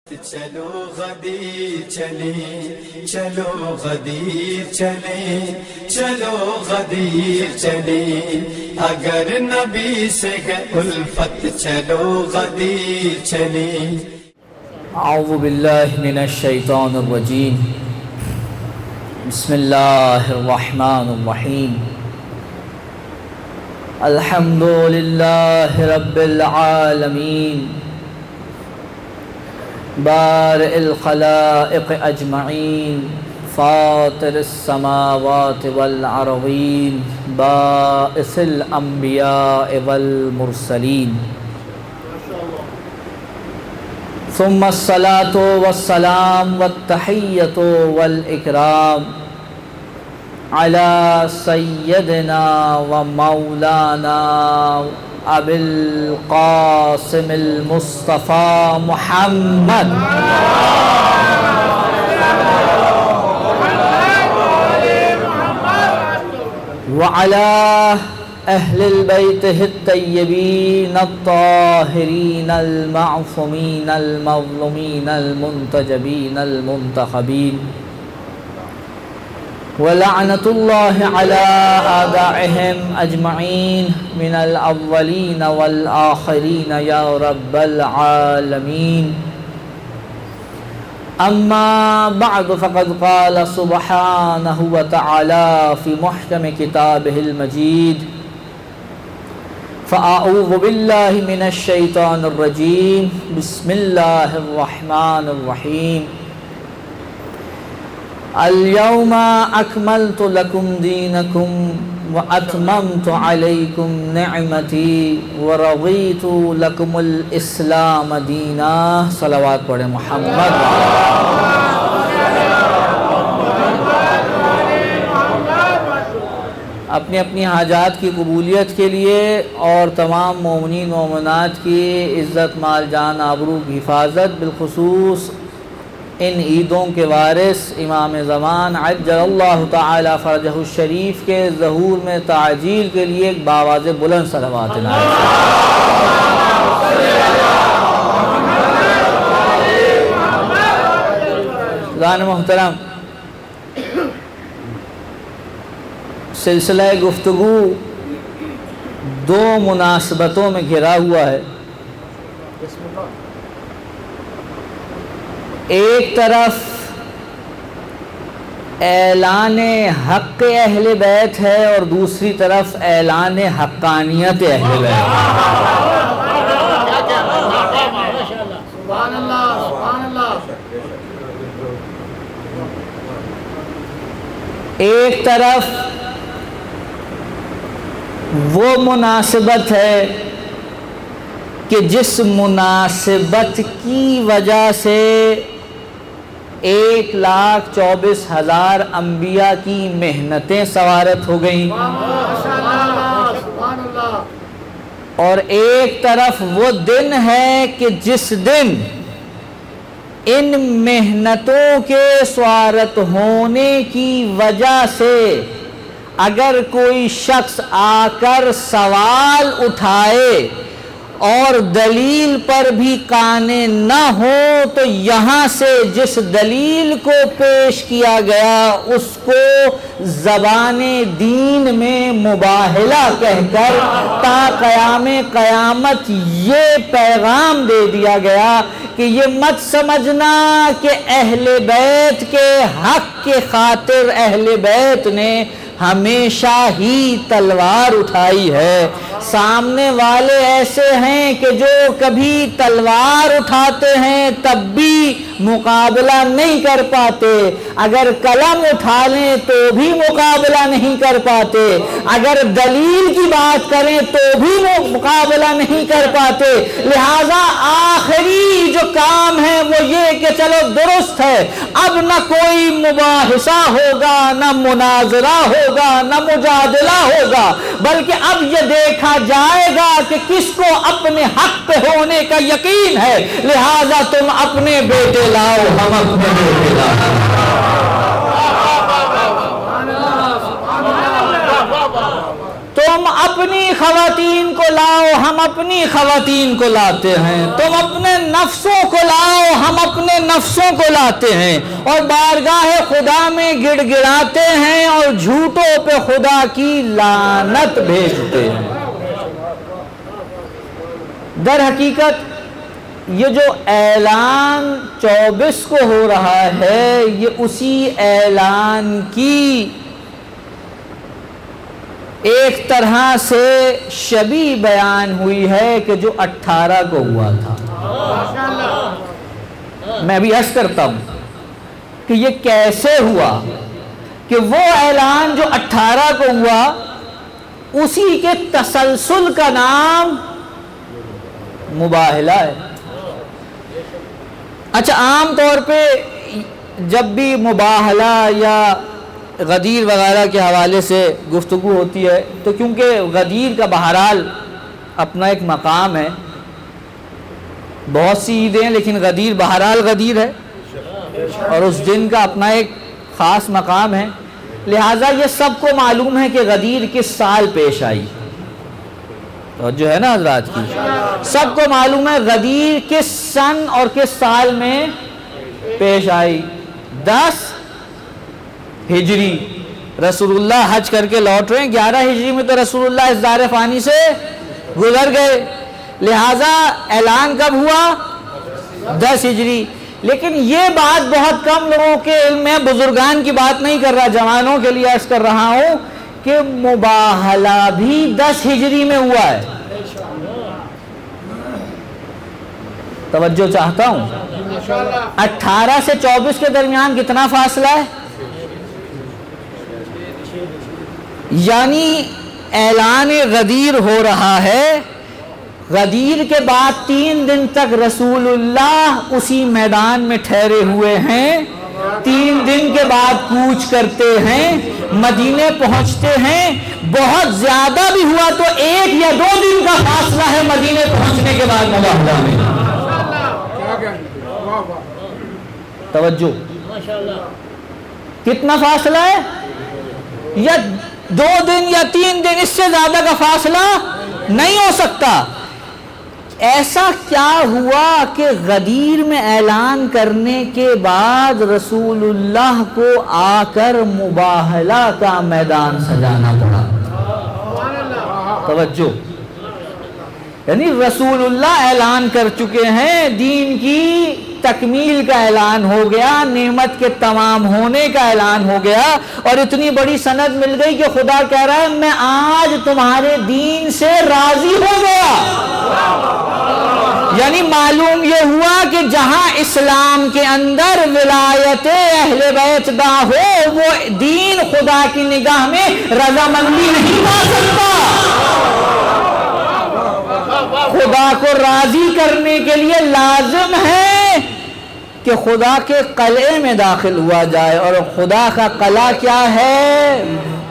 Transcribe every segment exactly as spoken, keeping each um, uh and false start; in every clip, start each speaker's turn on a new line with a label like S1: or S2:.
S1: چلو غدیر چلیں چلو غدیر چلیں چلو غدیر چلیں اگر نبی سے ہے الفت چلو غدیر چلیں.
S2: اعوذ باللہ من الشیطان الرجیم. بسم اللہ الرحمن الرحیم. الحمد للہ رب العالمین بارئ الخلائق اجمعین فاطر السماوات والارضین باعث الانبیاء والمرسلین ثم الصلاة والسلام والتحیۃ والاکرام علی سیدنا و مولانا ابی القاسم المصطفى محمد وعلى اہل البیتہ الطیبین الطاہرین المعصومین المظلومین المنتجبین المنتخبین ولعنت اللہ علی اعدائهم اجمعین من الاولین والآخرین یا رب العالمین. اما بعد فقد قال سبحانہ وتعالی فی محکم کتابہ المجید فاعوذ باللہ من الشیطان الرجیم بسم اللہ الرحمن الرحیم. اليوم اکملت لکم دینکم واتممت علیکم نعمتی ورضیت لکم الاسلام دینا. صلوات پڑھیں محمد. اپنی اپنی حاجات کی قبولیت کے لیے اور تمام مومنین مومنات کی عزت مال جان آبرو کی حفاظت بالخصوص ان عیدوں کے وارث امام زمان عجل اللہ تعالی فرجہ الشریف کے ظہور میں تعجیل کے لیے ایک باواز بلند صلوات نائب. خدان محترم، سلسلہ گفتگو دو مناسبتوں میں گھرا ہوا ہے. ایک طرف اعلان حق اہل بیت ہے اور دوسری طرف اعلان حقانیت اہل بیت. ایک طرف وہ مناسبت ہے کہ جس مناسبت کی وجہ سے ایک لاکھ چوبیس ہزار انبیاء کی محنتیں سوارت ہو گئیں، اور ایک طرف وہ دن ہے کہ جس دن ان محنتوں کے سوارت ہونے کی وجہ سے اگر کوئی شخص آ کر سوال اٹھائے اور دلیل پر بھی قانے نہ ہو تو یہاں سے جس دلیل کو پیش کیا گیا اس کو زبان دین میں مباہلہ کہہ کر تا قیام قیامت یہ پیغام دے دیا گیا کہ یہ مت سمجھنا کہ اہل بیت کے حق کے خاطر اہل بیت نے ہمیشہ ہی تلوار اٹھائی ہے. سامنے والے ایسے ہیں کہ جو کبھی تلوار اٹھاتے ہیں تب بھی مقابلہ نہیں کر پاتے، اگر قلم اٹھا لیں تو بھی مقابلہ نہیں کر پاتے، اگر دلیل کی بات کریں تو بھی مقابلہ نہیں کر پاتے. لہذا آخری جو کام ہے وہ یہ کہ چلو درست ہے، اب نہ کوئی مباحثہ ہوگا، نہ مناظرہ ہوگا، نہ مجادلہ ہوگا، بلکہ اب یہ دیکھا جائے گا کہ کس کو اپنے حق پہ ہونے کا یقین ہے. لہذا تم اپنے بیٹے لاؤ، ہم اپنے بیٹے لاؤ. تم اپنی خواتین کو لاؤ، ہم اپنی خواتین کو لاتے ہیں. تم اپنے نفسوں کو لاؤ، ہم اپنے نفسوں کو لاتے ہیں اور بارگاہ خدا میں گڑ گڑاتے ہیں اور جھوٹوں پہ خدا کی لعنت بھیجتے ہیں۔ در حقیقت یہ جو اعلان چوبیس کو ہو رہا ہے یہ اسی اعلان کی ایک طرح سے شبیہ بیان ہوئی ہے کہ جو اٹھارہ کو ہوا تھا۔ میں ابھی عرض کرتا ہوں کہ یہ کیسے ہوا کہ وہ اعلان جو اٹھارہ کو ہوا اسی کے تسلسل کا نام مباہلہ ہے۔ اچھا، عام طور پہ جب بھی مباہلہ یا غدیر وغیرہ کے حوالے سے گفتگو ہوتی ہے تو کیونکہ غدیر کا بہرحال اپنا ایک مقام ہے، بہت سی عیدیں ہیں لیکن غدیر بہرحال غدیر ہے اور اس دن کا اپنا ایک خاص مقام ہے، لہٰذا یہ سب کو معلوم ہے کہ غدیر کس سال پیش آئی، اور جو ہے نا حضرات کی سب کو معلوم ہے غدیر کس سن اور کس سال میں پیش آئی۔ دس ہجری رسول اللہ حج کر کے لوٹ رہے ہیں، گیارہ ہجری میں تو رسول اللہ اس دار فانی سے گزر گئے، لہٰذا اعلان کب ہوا؟ دس ہجری۔ لیکن یہ بات بہت کم لوگوں کے علم میں، بزرگان کی بات نہیں کر رہا، جوانوں کے لیے عرض کر رہا ہوں کہ مباہلہ بھی دس ہجری میں ہوا ہے۔ توجہ چاہتا ہوں، اٹھارہ سے چوبیس کے درمیان کتنا فاصلہ ہے؟ یعنی اعلان غدیر ہو رہا ہے، غدیر کے بعد تین دن تک رسول اللہ اسی میدان میں ٹھہرے ہوئے ہیں، تین دن کے بعد کوچ کرتے ہیں، مدینے پہنچتے ہیں، بہت زیادہ بھی ہوا تو ایک یا دو دن کا فاصلہ ہے مدینے پہنچنے کے بعد مباہلہ میں۔ توجہ، کتنا فاصلہ ہے؟ یا دو دن یا تین دن، اس سے زیادہ کا فاصلہ نہیں ہو سکتا۔ ایسا کیا ہوا کہ غدیر میں اعلان کرنے کے بعد رسول اللہ کو آ کر مباہلہ کا میدان سجانا پڑا؟ توجہ، یعنی رسول اللہ اعلان کر چکے ہیں، دین کی تکمیل کا اعلان ہو گیا، نعمت کے تمام ہونے کا اعلان ہو گیا، اور اتنی بڑی سند مل گئی کہ خدا کہہ رہا ہے میں آج تمہارے دین سے راضی ہو گیا۔ یعنی معلوم یہ ہوا کہ جہاں اسلام کے اندر ولایت اہل بیت دا ہو، وہ دین خدا کی نگاہ میں رضامندی نہیں پا سکتا۔ خدا کو راضی کرنے کے لیے لازم ہے کہ خدا کے قلعے میں داخل ہوا جائے، اور خدا کا قلعہ کیا ہے؟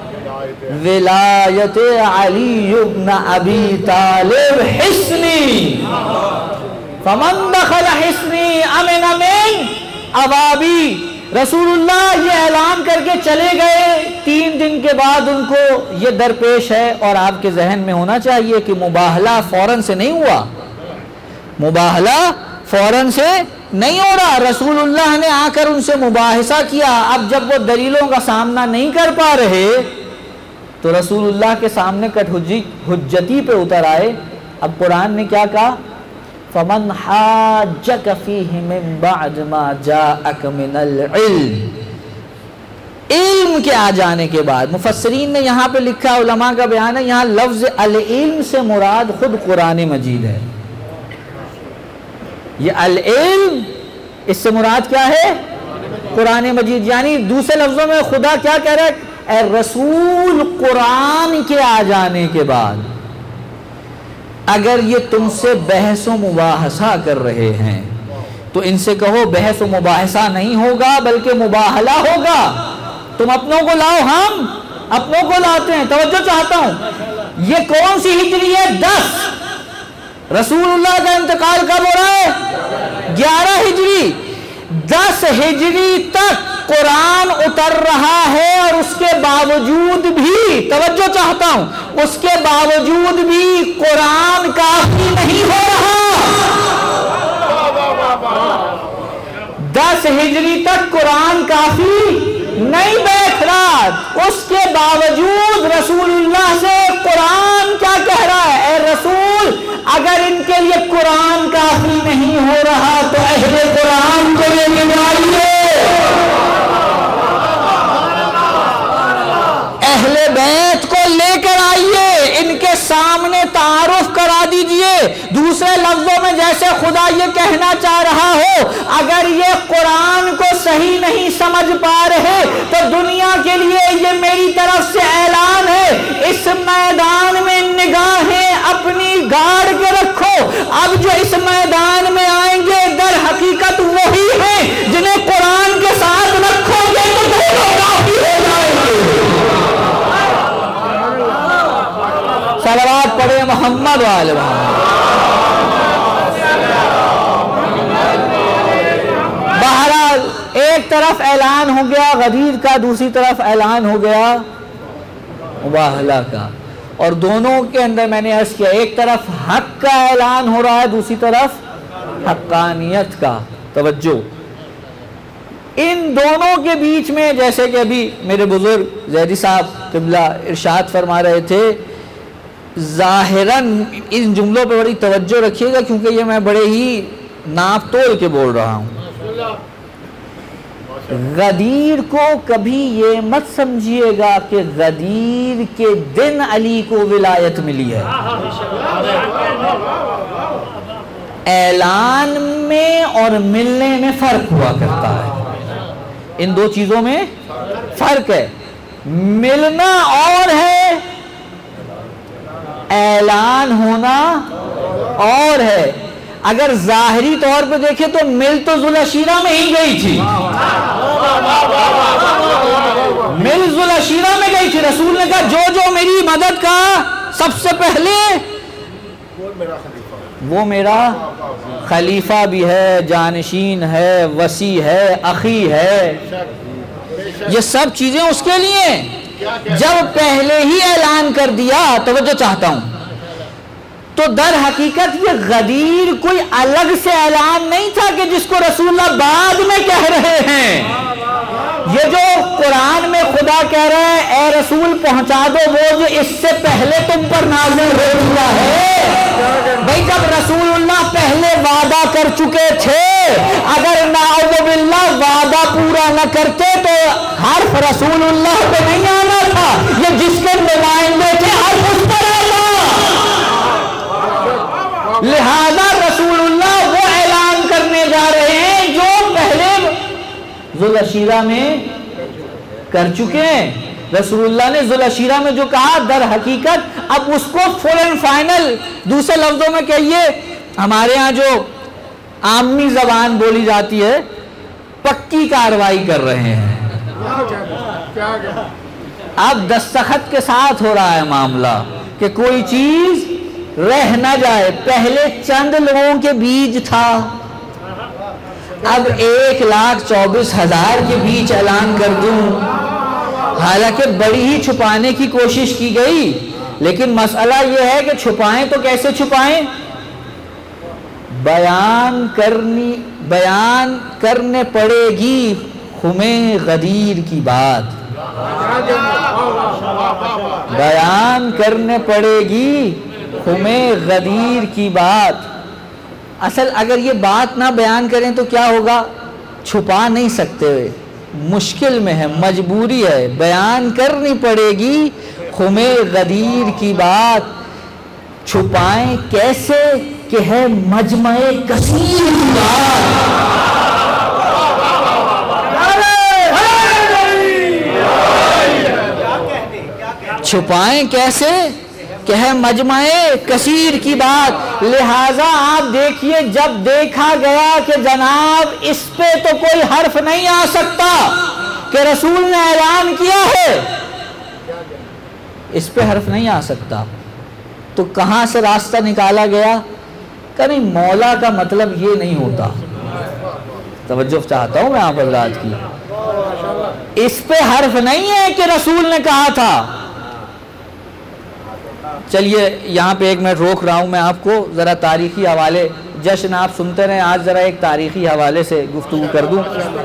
S2: ولایت علی ابن ابی طالب حصنی، فمن دخل حصنی امن من ابابی۔ رسول اللہ یہ اعلان کر کے چلے گئے، تین دن کے بعد ان کو یہ درپیش ہے، اور آپ کے ذہن میں ہونا چاہیے کہ مباہلہ فوراً سے نہیں ہوا، مباہلہ فوراً سے نہیں ہو رہا، رسول اللہ نے آ کر ان سے مباحثہ کیا۔ اب جب وہ دلیلوں کا سامنا نہیں کر پا رہے تو رسول اللہ کے سامنے کٹ حجتی پہ اتر آئے۔ اب قرآن نے کیا کہا؟ فَمَنْ حَاجَّكَ فِيهِ مِن بَعْدِ مَا جَاءَكَ مِنَ الْعِلْمِ، علم کے آ جانے کے بعد۔ مفسرین نے یہاں پہ لکھا، علماء کا بیان ہے، یہاں لفظ العلم سے مراد خود قرآن مجید ہے۔ یہ العلم اس سے مراد کیا ہے؟ قرآن مجید۔ یعنی دوسرے لفظوں میں خدا کیا کہہ رہا ہے؟ اے رسول، قرآن کے آ جانے کے بعد اگر یہ تم سے بحث و مباحثہ کر رہے ہیں تو ان سے کہو بحث و مباحثہ نہیں ہوگا بلکہ مباہلہ ہوگا۔ تم اپنوں کو لاؤ، ہم اپنوں کو لاتے ہیں۔ توجہ چاہتا ہوں، یہ کون سی ہجری ہے؟ دس۔ رسول اللہ کا انتقال کب ہو رہا ہے؟ گیارہ ہجری۔ دس ہجری تک قرآن اتر رہا ہے، اور اس کے باوجود بھی، توجہ چاہتا ہوں، اس کے باوجود بھی قرآن کافی نہیں ہو رہا۔ دس ہجری تک قرآن کافی نہیں بیٹھ رہا، اس کے باوجود رسول اللہ سے قرآن کیا کہہ رہا ہے؟ اے رسول، اگر ان کے لیے قرآن کافی نہیں ہو رہا تو اہل قرآن کو لے کے آئیے، اہل بیت کو لے کر آئیے، ان کے سامنے تعارف کرا دیجئے۔ دوسرے لفظوں میں جیسے خدا یہ کہنا چاہ رہا ہو، اگر یہ قرآن کو صحیح نہیں سمجھ پا رہے تو دنیا کے لیے یہ میری طرف سے اعلان ہے، اس میدان میں نگاہیں اپنی گاڑ کے رکھو۔ اب جو اس میدان میں آئیں گے در حقیقت وہی ہیں جنہیں قرآن کے ساتھ رکھو گے تو دونوں کافی ہو جائیں گے۔ صلوات پڑھے محمد وآل محمد۔ بہرحال ایک طرف اعلان ہو گیا غدیر کا، دوسری طرف اعلان ہو گیا مباہلہ کا، اور دونوں کے اندر میں نے عرض کیا ایک طرف حق کا اعلان ہو رہا ہے، دوسری طرف حقانیت کا۔ توجہ، ان دونوں کے بیچ میں جیسے کہ ابھی میرے بزرگ زیدی صاحب قبلہ ارشاد فرما رہے تھے، ظاہراً ان جملوں پہ بڑی توجہ رکھیے گا کیونکہ یہ میں بڑے ہی ناپ تول کے بول رہا ہوں۔ غدیر کو کبھی یہ مت سمجھیے گا کہ غدیر کے دن علی کو ولایت ملی ہے۔ اعلان میں اور ملنے میں فرق ہوا کرتا ہے، ان دو چیزوں میں فرق ہے۔ ملنا اور ہے، اعلان ہونا اور ہے۔ اگر ظاہری طور پہ دیکھیں تو مل تو ذوالعشیرہ میں ہی گئی تھی، مل ذوالعشیرہ میں گئی تھی۔ رسول نے کہا جو جو میری مدد کا سب سے پہلے وہ میرا خلیفہ بھی ہے، جانشین ہے، وصی ہے، اخی ہے، یہ سب چیزیں اس کے لیے۔ جب پہلے ہی اعلان کر دیا، توجہ چاہتا ہوں، تو در حقیقت یہ غدیر کوئی الگ سے اعلان نہیں تھا کہ جس کو رسول اللہ بعد میں کہہ رہے ہیں۔ یہ جو قرآن میں خدا کہہ رہا ہے اے رسول پہنچا دو وہ جو اس سے پہلے تم پر نازل ہو چکا ہے، بھئی جب رسول اللہ پہلے وعدہ کر چکے تھے، اگر نعوذ باللہ وعدہ پورا نہ کرتے تو حرف رسول اللہ پہ نہیں آنا تھا، یہ جس کے نمائندے تھے حرف اس پر آنا۔ لہذا رسول اللہ وہ اعلان کرنے جا رہے ہیں جو پہلے ذوالعشیرہ میں کر چکے ہیں۔ رسول اللہ نے ذوالعشیرہ میں جو کہا در حقیقت اب اس کو فل اینڈ فائنل، دوسرے لفظوں میں کہیے ہمارے ہاں جو عامی زبان بولی جاتی ہے، پکی کاروائی کر رہے ہیں۔ اب دستخط کے ساتھ ہو رہا ہے معاملہ کہ کوئی چیز رہ نہ جائے۔ پہلے چند لوگوں کے بیج تھا، اب ایک لاکھ چوبیس ہزار کے بیچ اعلان کر دوں۔ حالانکہ بڑی ہی چھپانے کی کوشش کی گئی، لیکن مسئلہ یہ ہے کہ چھپائیں تو کیسے چھپائیں؟ بیان کرنی بیان کرنے پڑے گی خمِ غدیر کی بات، بیان کرنے پڑے گی خمِ غدیر کی بات۔ اصل اگر یہ بات نہ بیان کریں تو کیا ہوگا؟ چھپا نہیں سکتے، مشکل میں ہے، مجبوری ہے، بیان کرنی پڑے گی خمِ غدیر کی بات۔ چھپائیں کیسے کہ ہے مجمع کثیر کی بات۔ چھپائیں کیسے کہ ہے مجمع کثیر کی بات۔ لہٰذا آپ دیکھیے جب دیکھا گیا کہ جناب اس پہ تو کوئی حرف نہیں آ سکتا کہ رسول نے اعلان کیا ہے، اس پہ حرف نہیں آ سکتا، تو کہاں سے راستہ نکالا گیا کہ نہیں مولا کا مطلب یہ نہیں ہوتا۔ توجہ چاہتا ہوں میں آپ حضرات کی، اس پہ حرف نہیں ہے کہ رسول نے کہا تھا۔ چلیے یہاں پہ ایک منٹ روک رہا ہوں، میں آپ کو ذرا تاریخی حوالے جشن آپ سنتے رہیں. آج ذرا ایک تاریخی حوالے سے گفتگو کر دوں.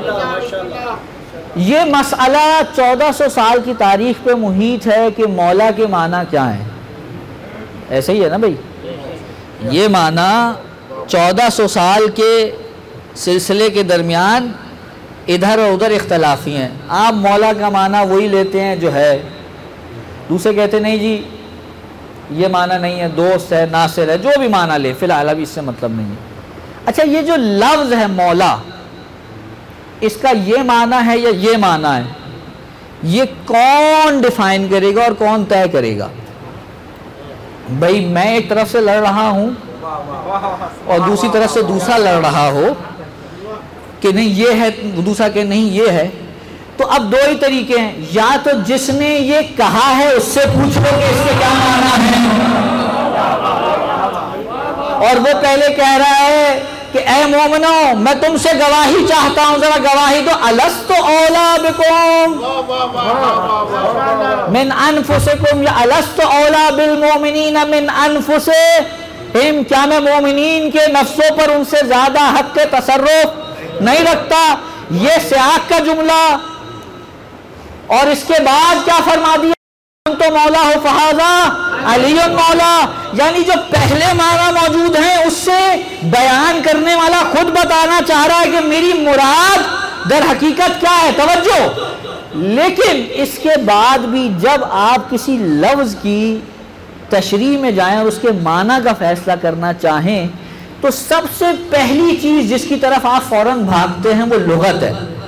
S2: یہ مسئلہ چودہ سو سال کی تاریخ پہ محیط ہے کہ مولا کے معنی کیا ہیں. ایسے ہی ہے نا بھائی؟ یہ معنی چودہ سو سال کے سلسلے کے درمیان ادھر اور ادھر اختلافی ہیں. آپ مولا کا معنی وہی لیتے ہیں جو ہے, دوسرے کہتے نہیں جی یہ معنی نہیں ہے, دوست ہے, ناصر ہے, جو بھی معنی لے, فی الحال ابھی اس سے مطلب نہیں ہے. اچھا یہ جو لفظ ہے مولا, اس کا یہ معنی ہے یا یہ معنی ہے, یہ کون ڈیفائن کرے گا اور کون طے کرے گا؟ بھائی میں ایک طرف سے لڑ رہا ہوں اور دوسری طرف سے دوسرا لڑ رہا ہو کہ نہیں یہ ہے, دوسرا کہ نہیں یہ ہے, تو اب دو ہی طریقے ہیں. یا تو جس نے یہ کہا ہے اس سے پوچھ لو کہ اس کے کیا معنی ہے, اور وہ پہلے کہہ رہا ہے کہ اے مومنو میں تم سے گواہی چاہتا ہوں, ذرا گواہی دو. الست اولا بکم من انفسکم یا الست اولا بالمومنین من انفسہم, کیا میں مومنین کے نفسوں پر ان سے زیادہ حق کے تصرف نہیں رکھتا؟ یہ سیاق کا جملہ. اور اس کے بعد کیا فرما دیا؟ تو مولا ہو فہذا علی مولا, یعنی جو پہلے معنی موجود ہیں اس سے بیان کرنے والا خود بتانا چاہ رہا ہے کہ میری مراد در حقیقت کیا ہے. توجہ. لیکن اس کے بعد بھی جب آپ کسی لفظ کی تشریح میں جائیں اور اس کے معنی کا فیصلہ کرنا چاہیں تو سب سے پہلی چیز جس کی طرف آپ فوراً بھاگتے ہیں وہ لغت ہے.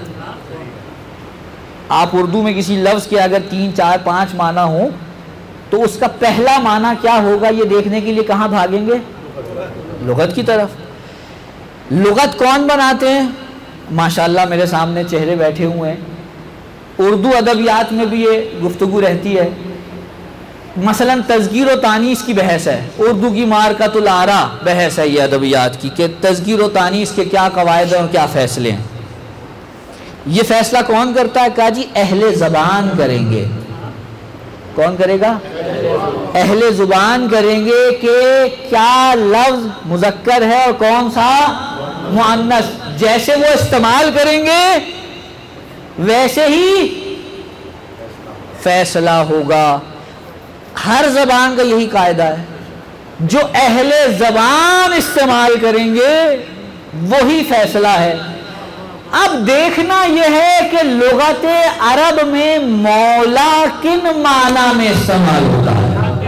S2: آپ اردو میں کسی لفظ کے اگر تین چار پانچ معنی ہوں تو اس کا پہلا معنی کیا ہوگا یہ دیکھنے کے لیے کہاں بھاگیں گے؟ لغت کی طرف. لغت کون بناتے ہیں؟ ماشاءاللہ میرے سامنے چہرے بیٹھے ہوئے ہیں. اردو ادبیات میں بھی یہ گفتگو رہتی ہے. مثلا تذکیر و تانیث کی بحث ہے, اردو کی مارکۃ الآراء بحث ہے یہ ادبیات کی کہ تذکیر و تانیث کے کیا قواعد ہیں اور کیا فیصلے ہیں. یہ فیصلہ کون کرتا ہے؟ کہا جی اہل زبان کریں گے. کون کرے گا؟ اہل زبان کریں گے کہ کیا لفظ مذکر ہے اور کون سا مؤنث. جیسے وہ استعمال کریں گے ویسے ہی فیصلہ ہوگا. ہر زبان کا یہی قاعدہ ہے, جو اہل زبان استعمال کریں گے وہی فیصلہ ہے. اب دیکھنا یہ ہے کہ لغت عرب میں مولا کن معنی میں استعمال ہوتا ہے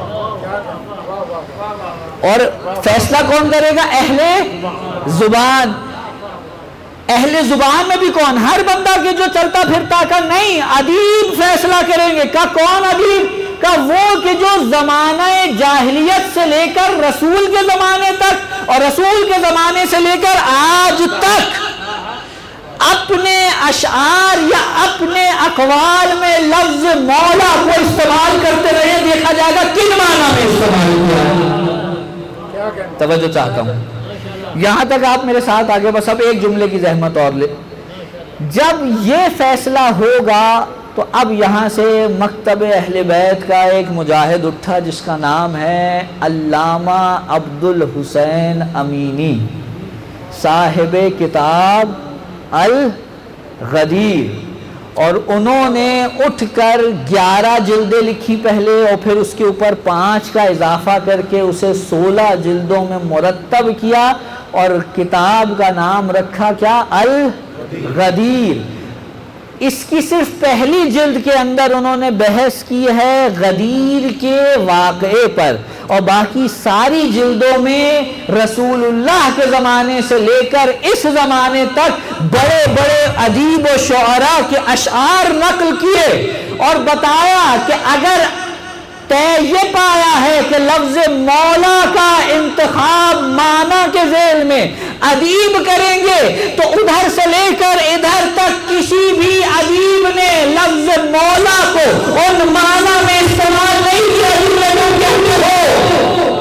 S2: اور فیصلہ کون کرے گا؟ اہل زبان. اہل زبان میں بھی کون؟ ہر بندہ کے جو چلتا پھرتا کا نہیں, ادیب فیصلہ کریں گے. کا کون ادیب؟ کا وہ کہ جو زمانہ جاہلیت سے لے کر رسول کے زمانے تک اور رسول کے زمانے سے لے کر آج تک اپنے اشعار یا اپنے اقوال میں لفظ مولا کو استعمال کرتے رہے. دیکھا جائے گا کن معنی میں استعمال ہوا ہے. توجہ چاہتا ہوں یہاں تک آپ میرے ساتھ آگے. بس اب ایک جملے کی زحمت اور لے. جب یہ فیصلہ ہوگا تو اب یہاں سے مکتب اہل بیت کا ایک مجاہد اٹھا جس کا نام ہے علامہ عبد الحسین امینی, صاحب کتاب الغدیر, اور انہوں نے اٹھ کر گیارہ جلدیں لکھی پہلے اور پھر اس کے اوپر پانچ کا اضافہ کر کے اسے سولہ جلدوں میں مرتب کیا اور کتاب کا نام رکھا کیا؟ الغدیر. اس کی صرف پہلی جلد کے اندر انہوں نے بحث کی ہے غدیر کے واقعے پر, اور باقی ساری جلدوں میں رسول اللہ کے زمانے سے لے کر اس زمانے تک بڑے بڑے ادیب و شعراء کے اشعار نقل کیے اور بتایا کہ اگر طے یہ پایا ہے کہ لفظ مولا کا انتخاب معنی کے ذیل میں ادیب کریں گے تو ادھر سے لے کر ادھر تک کسی بھی ادیب نے لفظ مولا کو ان معنی میں استعمال نہیں کیا جن لوگ کہتے ہو.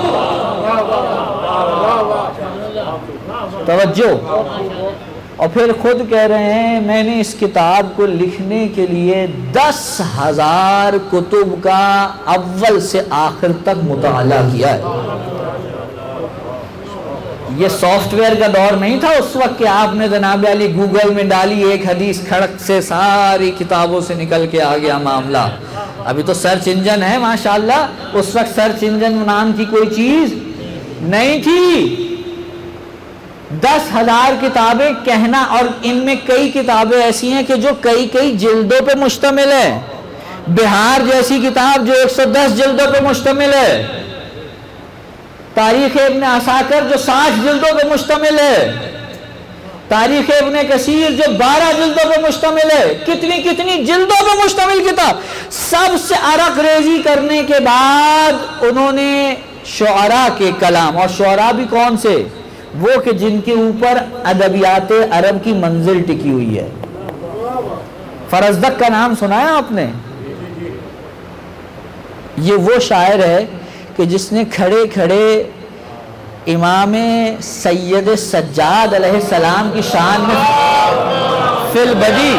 S2: توجہ. اور پھر خود کہہ رہے ہیں میں نے اس کتاب کو لکھنے کے لیے دس ہزار کتب کا اول سے آخر تک مطالعہ کیا ہے. یہ سافٹ ویئر کا دور نہیں تھا اس وقت کہ آپ نے جناب علی گوگل میں ڈالی ایک حدیث کھڑک سے ساری کتابوں سے نکل کے آ گیا معاملہ. ابھی تو سرچ انجن ہے ماشاءاللہ, اس وقت سرچ انجن نام کی کوئی چیز نہیں تھی. دس ہزار کتابیں کہنا, اور ان میں کئی کتابیں ایسی ہیں کہ جو کئی کئی جلدوں پہ مشتمل ہے. بہار جیسی کتاب جو ایک سو دس جلدوں پہ مشتمل ہے. تاریخ ابن عساکر جو ساٹھ جلدوں پہ مشتمل ہے. تاریخ ابن کثیر جو بارہ جلدوں پہ مشتمل ہے. کتنی کتنی جلدوں پہ مشتمل کتاب. سب سے عرق ریزی کرنے کے بعد انہوں نے شعراء کے کلام, اور شعراء بھی کون سے, وہ کہ جن کے اوپر ادبیات عرب کی منزل ٹکی ہوئی ہے. فرزدق کا نام سنا ہے آپ نے؟ یہ وہ شاعر ہے کہ جس نے کھڑے کھڑے امام سید سجاد علیہ السلام کی شان میں فی البدی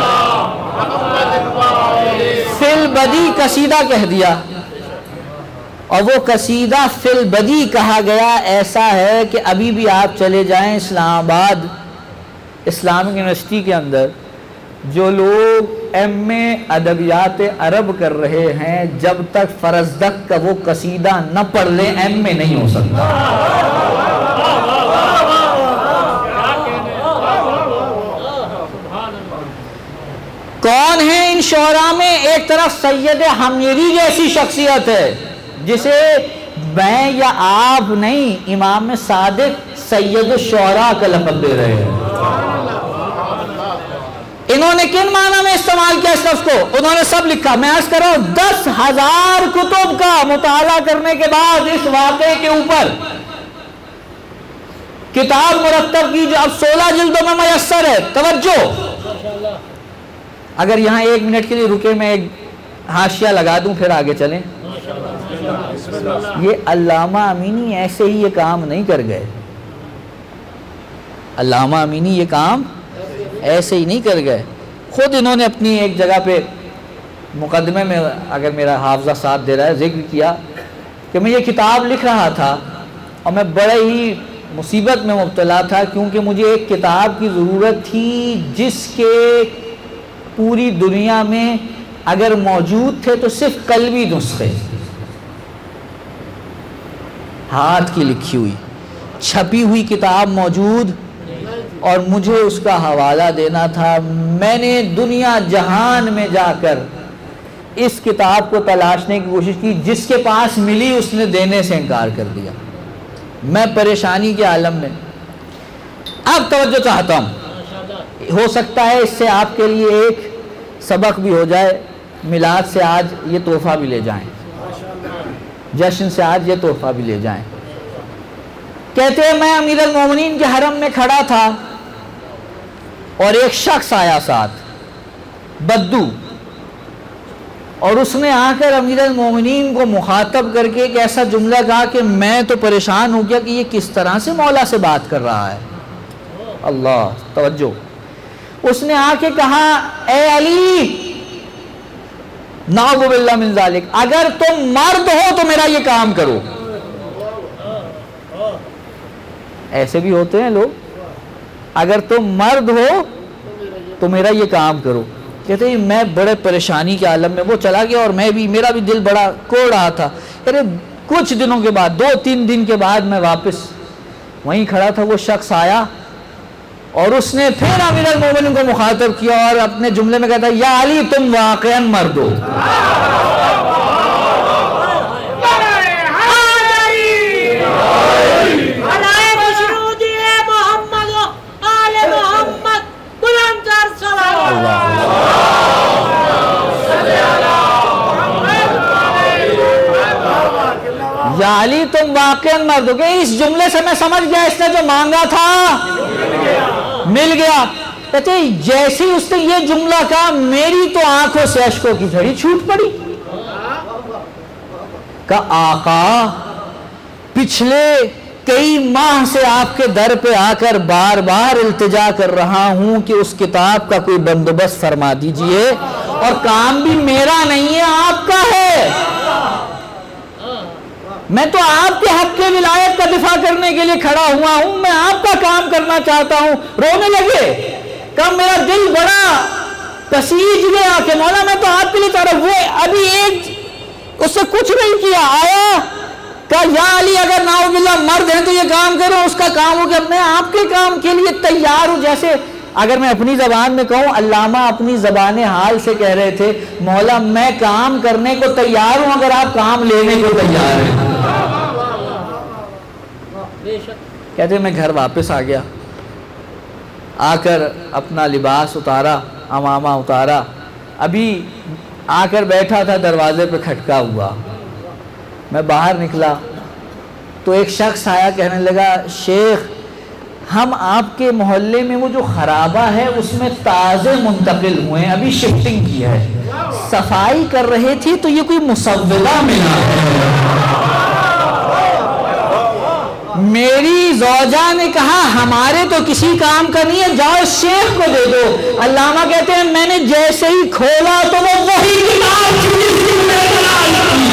S2: فی البدی قصیدہ کہہ دیا, اور وہ قصیدہ فی البدی کہا گیا. ایسا ہے کہ ابھی بھی آپ چلے جائیں اسلام آباد اسلامک یونیورسٹی کے اندر, جو لوگ ایم اے ادبیات عرب کر رہے ہیں, جب تک فرزدق کا وہ قصیدہ نہ پڑھ لیں ایم اے نہیں ہو سکتا. کون ہے ان شعراء میں؟ ایک طرف سید حمیری جیسی شخصیت ہے جسے میں یا آپ نہیں, امام صادق سید الشعراء کا لقب دے رہے ہیں. انہوں نے کن معنی میں استعمال کیا اس لفظ کو؟ انہوں نے سب لکھا. میں عرض کر رہا ہوں دس ہزار کتب کا مطالعہ کرنے کے بعد اس واقعے کے اوپر کتاب مرتب کی جو اب سولہ جلدوں میں میسر ہے. توجہ, اگر یہاں ایک منٹ کے لیے رکے میں ایک حاشیہ لگا دوں پھر آگے چلیں. یہ علامہ امینی ایسے ہی یہ کام نہیں کر گئے. علامہ امینی یہ کام ایسے ہی نہیں کر گئے. خود انہوں نے اپنی ایک جگہ پہ مقدمے میں, اگر میرا حافظہ ساتھ دے رہا ہے, ذکر کیا کہ میں یہ کتاب لکھ رہا تھا اور میں بڑے ہی مصیبت میں مبتلا تھا, کیونکہ مجھے ایک کتاب کی ضرورت تھی جس کے پوری دنیا میں اگر موجود تھے تو صرف قلبی نسخے, ہاتھ کی لکھی ہوئی چھپی ہوئی کتاب موجود, اور مجھے اس کا حوالہ دینا تھا. میں نے دنیا جہان میں جا کر اس کتاب کو تلاشنے کی کوشش کی, جس کے پاس ملی اس نے دینے سے انکار کر دیا. میں پریشانی کے عالم میں. اب توجہ چاہتا ہوں, ہو سکتا ہے اس سے آپ کے لیے ایک سبق بھی ہو جائے. میلاد سے آج یہ تحفہ بھی لے جائیں, جشن سے آج یہ تحفہ بھی لے جائیں. کہتے ہیں میں امیر المومنین کے حرم میں کھڑا تھا اور ایک شخص آیا ساتھ, بدو, اور اس نے آ کر امیر المومنین کو مخاطب کر کے ایک ایسا جملہ کہا کہ میں تو پریشان ہو گیا کہ یہ کس طرح سے مولا سے بات کر رہا ہے. اللہ, توجہ. اس نے آ کے کہا اے علی نعوذ باللہ من ذالک, اگر تم مرد ہو تو میرا یہ کام کرو. ایسے بھی ہوتے ہیں لوگ, اگر تم مرد ہو تو میرا یہ کام کرو. کہتے ہیں میں بڑے پریشانی کے عالم میں, وہ چلا گیا اور میں بھی, میرا بھی دل بڑا کوڑ رہا تھا. ارے کچھ دنوں کے بعد, دو تین دن کے بعد میں واپس وہیں کھڑا تھا, وہ شخص آیا اور اس نے پھر امیر المومنین کو مخاطب کیا اور اپنے جملے میں کہتا یا علی تم واقعاً مرد ہو. یا علی تم واقعاً مرد ہو. کہ اس جملے سے میں سمجھ گیا اس نے جو مانگا تھا مل گیا. کہتے جیسے اس نے یہ جملہ کہا میری تو آنکھوں سے اشکوں کی جھڑی چھوٹ پڑی. کہا آقا پچھلے کئی ماہ سے آپ کے در پہ آ کر بار بار التجا کر رہا ہوں کہ اس کتاب کا کوئی بندوبست فرما دیجئے, اور کام بھی میرا نہیں ہے آپ کا ہے. میں تو آپ کے حق کے ولایت کا دفاع کرنے کے لیے کھڑا ہوا ہوں، میں آپ کا کام کرنا چاہتا ہوں۔ رونے لگے، کہا میرا دل بڑا پسیج گیا کہ مولا میں تو آپ کے لیے چاہ رہا ہوں۔ وہ ابھی ایک اس سے کچھ نہیں کیا، آیا کہا یا علی اگر نعوذ باللہ مرد ہیں تو یہ کام کرو، اس کا کام ہو کہ میں آپ کے کام کے لیے تیار ہوں۔ جیسے اگر میں اپنی زبان میں کہوں، علامہ اپنی زبان حال سے کہہ رہے تھے مولا میں کام کرنے کو تیار ہوں اگر آپ کام لینے کو تیار ہیں۔ کہتے میں گھر واپس آ گیا، آ کر اپنا لباس اتارا، عمامہ اتارا، ابھی آ کر بیٹھا تھا، دروازے پہ کھٹکا ہوا، میں باہر نکلا تو ایک شخص آیا، کہنے لگا شیخ ہم آپ کے محلے میں وہ جو خرابہ ہے اس میں تازے منتقل ہوئے ہیں، ابھی شفٹنگ کی ہے، صفائی کر رہے تھی تو یہ کوئی مسودہ ملا ہے۔ میری زوجہ نے کہا ہمارے تو کسی کام کا نہیں ہے، جاؤ شیخ کو دے دو۔ علامہ کہتے ہیں میں نے جیسے ہی کھولا تو وہ وہی کتاب تھی جس کی میں تلاش کی۔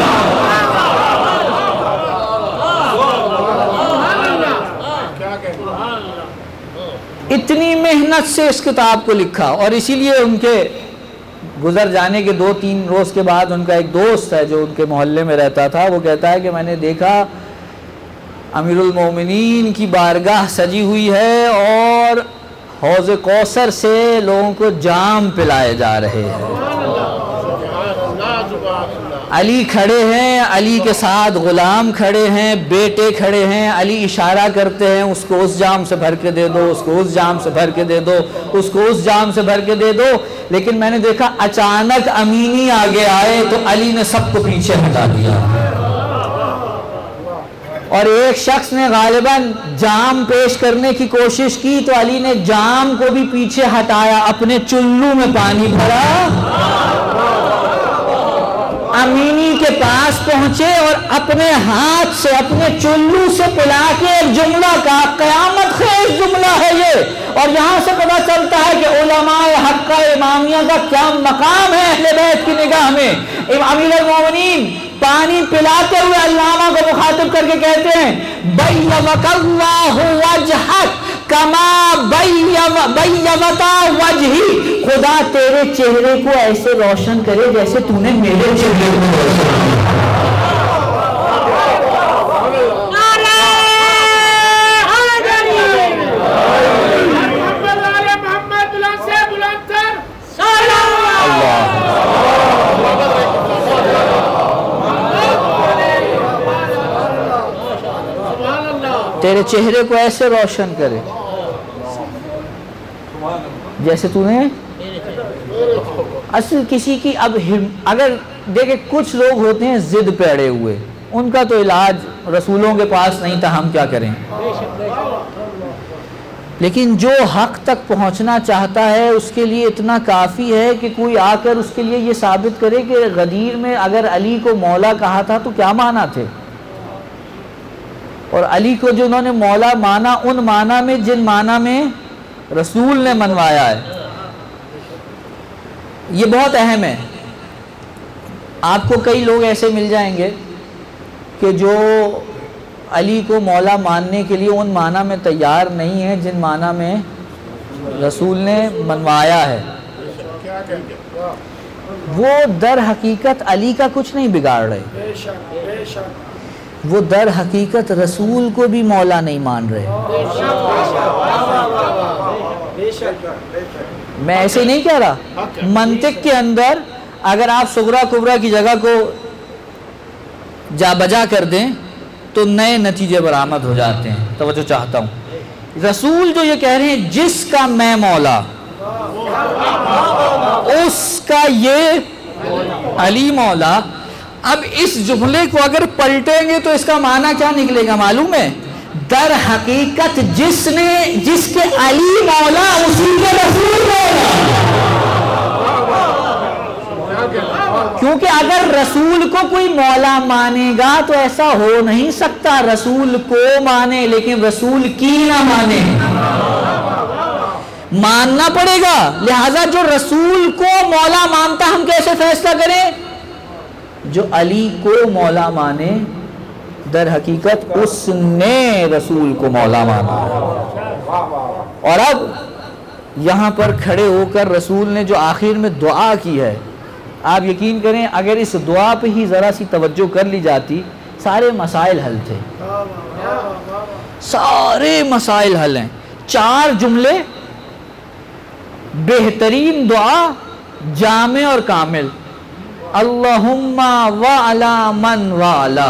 S2: اتنی محنت سے اس کتاب کو لکھا، اور اسی لیے ان کے گزر جانے کے دو تین روز کے بعد ان کا ایک دوست ہے جو ان کے محلے میں رہتا تھا، وہ کہتا ہے کہ میں نے دیکھا امیر المومنین کی بارگاہ سجی ہوئی ہے اور حوض کوثر سے لوگوں کو جام پلائے جا رہے ہیں، علی کھڑے ہیں، علی کے ساتھ غلام کھڑے ہیں، بیٹے کھڑے ہیں، علی اشارہ کرتے ہیں اس کو اس جام سے بھر کے دے دو، اس کو اس جام سے بھر کے دے دو، اس کو اس جام سے بھر کے دے دو۔ لیکن میں نے دیکھا اچانک امینی آگے آئے تو علی نے سب کو پیچھے ہٹا دیا، اور ایک شخص نے غالباً جام پیش کرنے کی کوشش کی تو علی نے جام کو بھی پیچھے ہٹایا، اپنے چلو میں پانی بھرا، امینی کے پاس پہنچے اور اپنے ہاتھ سے اپنے چلو سے پلا کے ایک جملہ کا، قیامت خیز جملہ ہے یہ، اور یہاں سے پتہ چلتا ہے کہ علماء حقہ امامیہ کا کیا مقام ہے اہل بیت کی نگاہ میں۔ امیر المومنین پانی پلاتے ہوئے علامہ کو مخاطب کر کے کہتے ہیں بیّضَکَ اللَّہُ وَجْہَکَ کما بیّضَتا وجہی، خدا تیرے چہرے کو ایسے روشن کرے جیسے تو نے میرے چہرے کو روشن کیا۔ تیرے چہرے کو ایسے روشن کرے جیسے تو نے اصل کسی کی، اب اگر دیکھیں کچھ لوگ ہوتے ہیں ضد پہ اڑے ہوئے، ان کا تو علاج رسولوں کے پاس نہیں تھا، ہم کیا کریں، لیکن جو حق تک پہنچنا چاہتا ہے اس کے لیے اتنا کافی ہے کہ کوئی آ کر اس کے لیے یہ ثابت کرے کہ غدیر میں اگر علی کو مولا کہا تھا تو کیا معنی تھے، اور علی کو جو انہوں نے مولا مانا ان معنی میں جن معنی میں رسول نے منوایا ہے۔ یہ بہت اہم ہے۔ آپ کو کئی لوگ ایسے مل جائیں گے کہ جو علی کو مولا ماننے کے لیے ان معنی میں تیار نہیں ہے جن معنی میں رسول نے منوایا ہے۔ وہ در حقیقت علی کا کچھ نہیں بگاڑ رہے، وہ در حقیقت رسول کو بھی مولا نہیں مان رہے۔ میں ایسے نہیں کہہ رہا، منطق کے اندر اگر آپ صغرا کبرا کی جگہ کو جا بجا کر دیں تو نئے نتیجے برآمد ہو جاتے ہیں۔ توجہ چاہتا ہوں، رسول جو یہ کہہ رہے ہیں جس کا میں مولا، اس کا یہ علی مولا۔ اب اس جملے کو اگر پلٹیں گے تو اس کا معنی کیا نکلے گا معلوم ہے؟ در حقیقت جس نے جس کے علی مولا اسی کے رسول مولا، کیونکہ اگر رسول کو کوئی مولا مانے گا تو ایسا ہو نہیں سکتا رسول کو مانے لیکن رسول کی نہ مانے، ماننا پڑے گا۔ لہذا جو رسول کو مولا مانتا ہم کیسے فیصلہ کریں؟ جو علی کو مولا مانے در حقیقت اس نے رسول کو مولا مانا ہے۔ اور اب یہاں پر کھڑے ہو کر رسول نے جو آخر میں دعا کی ہے، آپ یقین کریں اگر اس دعا پہ ہی ذرا سی توجہ کر لی جاتی سارے مسائل حل تھے، سارے مسائل حل ہیں۔ چار جملے، بہترین دعا، جامع اور کامل، اللہم وعلا من وعلا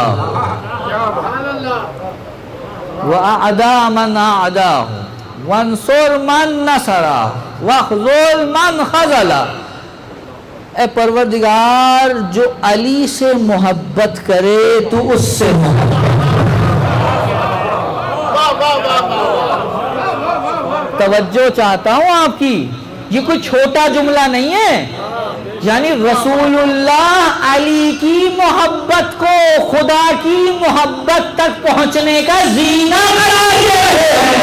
S2: وَأَعْدَى مَنْ أَعْدَاهُ وَانْصُرْ مَنْ نَصَرَهُ وَاخْذُلْ مَنْ خَذَلَهُ۔ اے پروردگار جو علی سے محبت کرے تو اس سے محبت، توجہ چاہتا ہوں آپ کی، یہ کوئی چھوٹا جملہ نہیں ہے، یعنی رسول اللہ علی کی محبت کو خدا کی محبت تک پہنچنے کا زینہ بنا دیا ہے۔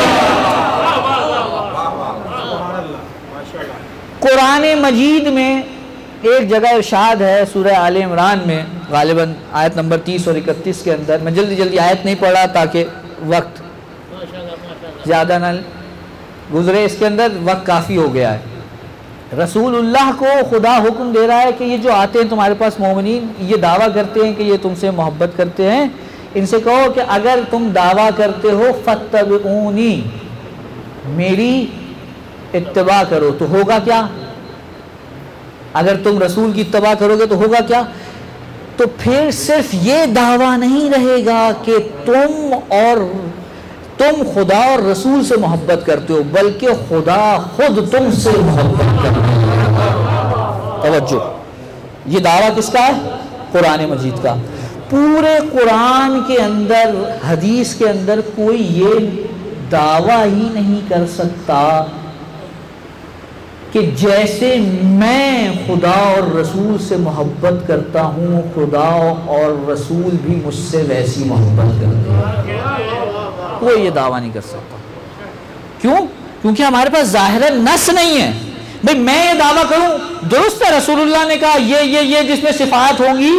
S2: قرآن مجید میں ایک جگہ ارشاد ہے سورہ آل عمران میں، غالباً آیت نمبر تیس اور اکتیس کے اندر، میں جلدی جلدی آیت نہیں پڑھا تاکہ وقت زیادہ نہ گزرے، اس کے اندر وقت کافی ہو گیا ہے۔ رسول اللہ کو خدا حکم دے رہا ہے کہ یہ جو آتے ہیں تمہارے پاس مومنین، یہ دعویٰ کرتے ہیں کہ یہ تم سے محبت کرتے ہیں، ان سے کہو کہ اگر تم دعویٰ کرتے ہو فَاتَّبِعُونِی، میری اتباع کرو، تو ہوگا کیا؟ اگر تم رسول کی اتباع کرو گے تو ہوگا کیا؟ تو پھر صرف یہ دعویٰ نہیں رہے گا کہ تم اور تم خدا اور رسول سے محبت کرتے ہو، بلکہ خدا خود تم سے محبت کرتے ہیں۔ توجہ، یہ دعویٰ کس کا ہے؟ قرآن مجید کا۔ پورے قرآن کے اندر، حدیث کے اندر کوئی یہ دعویٰ ہی نہیں کر سکتا کہ جیسے میں خدا اور رسول سے محبت کرتا ہوں، خدا اور رسول بھی مجھ سے ویسی محبت کرتے ہیں۔ کوئی یہ دعویٰ نہیں کر سکتا۔ کیوں؟ کیونکہ ہمارے پاس ظاہراً نص نہیں ہے۔ بھئی میں یہ دعویٰ کروں، درست ہے رسول اللہ نے کہا یہ یہ یہ جس میں صفات ہوں گی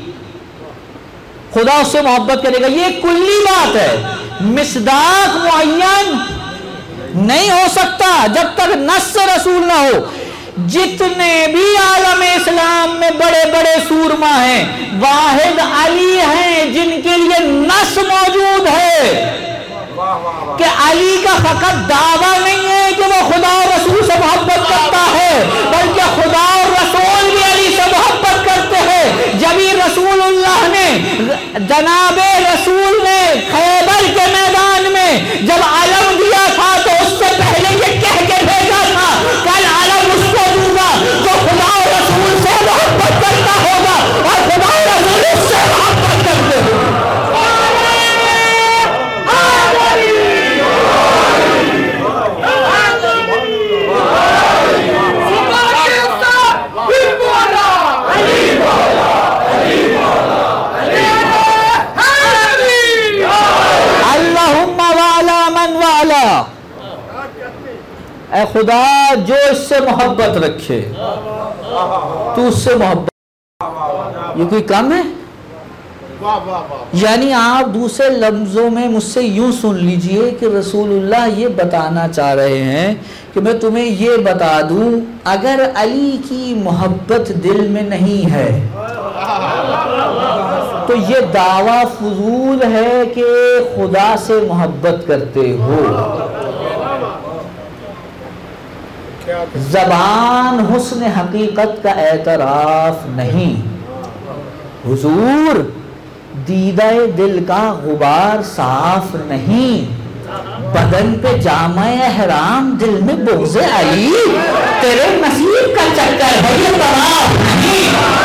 S2: خدا اس سے محبت کرے گا، یہ کلی بات ہے، مصداق معین نہیں ہو سکتا جب تک نص رسول نہ ہو۔ جتنے بھی عالم اسلام میں بڑے بڑے سورما ہیں، واحد علی ہیں جن کے لیے نص موجود ہے کہ علی کا فقط دعویٰ نہیں ہے کہ وہ خدا اور رسول سے محبت کرتا ہے، بلکہ خدا اور رسول بھی علی سے محبت کرتے ہیں۔ جبھی رسول اللہ نے، جناب رسول نے خیبر کے میدان میں جب علم دیا تھا تو اس سے پہلے یہ کہہ کے بھیجا تھا کل علم اس کو دوں گا جو خدا اور رسول سے محبت کرتا ہوگا اور خدا اور رسول اس سے محبت کرتے ہوگا۔ اے خدا جو اس سے محبت رکھے تو اس سے محبت، یہ کوئی کم ہے؟ یعنی آپ دوسرے لفظوں میں مجھ سے یوں سن لیجئے کہ رسول اللہ یہ بتانا چاہ رہے ہیں کہ میں تمہیں یہ بتا دوں اگر علی کی محبت دل میں نہیں ہے تو یہ دعویٰ فضول ہے کہ خدا سے محبت کرتے ہو۔ زبان حسن حقیقت کا اعتراف نہیں، حضور دیدہ دل کا غبار صاف نہیں، بدن پہ جامع احرام دل میں بغض علی، تیرے نصیب کا چکر ہے یہ طواف نہیں۔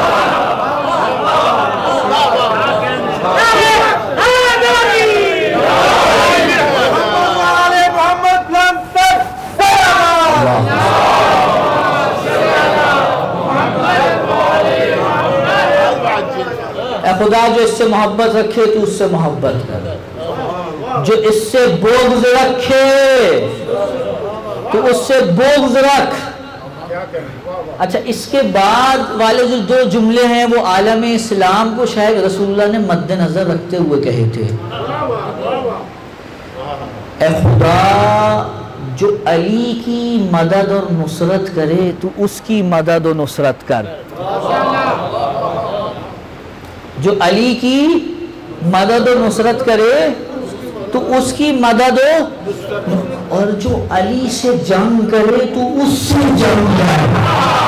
S2: اے خدا جو اس سے محبت رکھے تو اس سے محبت کر، جو اس سے بغض رکھے تو اس سے بغض رکھ۔ اچھا اس کے بعد والے جو دو جملے ہیں وہ عالم اسلام کو شاید رسول اللہ نے مد نظر رکھتے ہوئے کہے تھے. اے خدا جو علی کی مدد اور نصرت کرے تو اس کی مدد و نصرت کر. جو علی کی مدد و نصرت کرے تو اس کی مدد ہو، اور جو علی سے جنگ کرے تو اس سے جنگ کرے.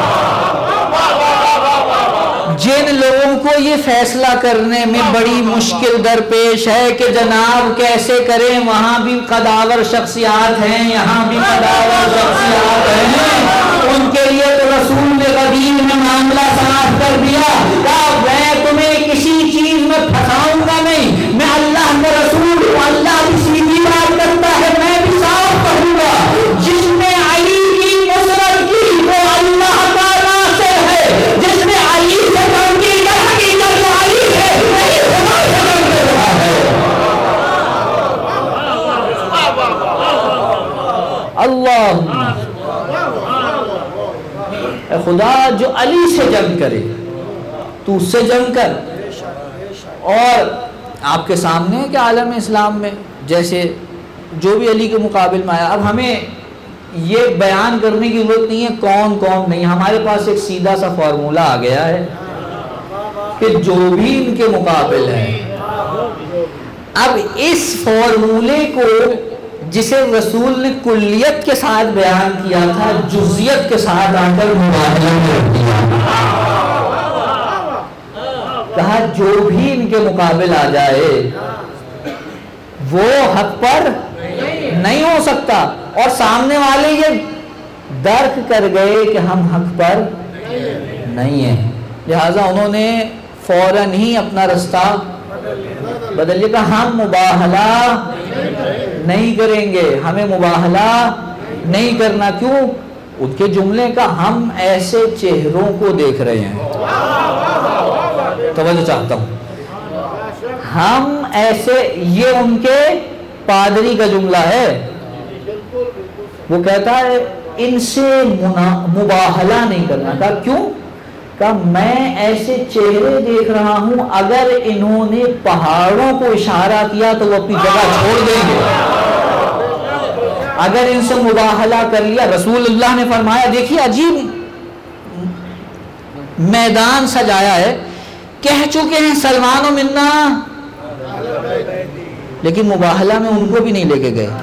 S2: جن لوگوں کو یہ فیصلہ کرنے میں بڑی مشکل درپیش ہے کہ جناب کیسے کریں، وہاں بھی قداور شخصیات ہیں یہاں بھی قداور شخصیات ہیں، ان کے لیے تو رسول نے قدیم میں معاملہ صاف کر دیا کہ میں تمہیں کسی چیز میں پھنساؤں گا نہیں، میں اللہ کا رسول ہوں، اللہ بھی سیدھی بات کرتا ہے، میں بھی صاف کہوں گا. جس نے علی کی نصرت کی وہ اللہ کا ناصر ہے، جس نے علی سے جنگ کی در حقیقت وہ علی ہے، نہیں خدا سے جنگ کر رہا ہے. اللہ اے خدا جو علی سے جنگ کرے تو اس سے جنگ کر. اور آپ کے سامنے کہ عالم اسلام میں جیسے جو بھی علی کے مقابل میں آیا، اب ہمیں یہ بیان کرنے کی ضرورت نہیں ہے کون کون نہیں، ہمارے پاس ایک سیدھا سا فارمولہ آ گیا ہے کہ جو بھی ان کے مقابل ہے. اب اس فارمولے کو جسے رسول نے کلیت کے ساتھ بیان کیا تھا جزیت کے ساتھ آ کر مباہلہ کر دیا. کہا جو بھی ان کے مقابل آ جائے وہ حق پر نہیں ہو سکتا، اور سامنے والے یہ درک کر گئے کہ ہم حق پر نہیں ہیں، لہٰذا انہوں نے فوراً ہی اپنا رستہ بدل لیا. کہ ہم مباہلہ نہیں کریں گے، ہمیں مباہلہ نہیں کرنا. کیوں؟ ان کے جملے کا ہم ایسے چہروں کو دیکھ رہے ہیں، توجہ چاہتا ہوں، ہم ایسے، یہ ان کے پادری کا جملہ ہے، وہ کہتا ہے ان سے مباہلہ نہیں کرنا. کہا کیوں؟ کہا میں ایسے چہرے دیکھ رہا ہوں اگر انہوں نے پہاڑوں کو اشارہ کیا تو وہ اپنی جگہ چھوڑ دیں گے. اگر ان سے مباہلہ کر لیا، رسول اللہ نے فرمایا، دیکھیے عجیب میدان سجایا ہے، کہہ چکے ہیں سلمان و منا، لیکن مباہلہ میں ان کو بھی نہیں لے کے گئے.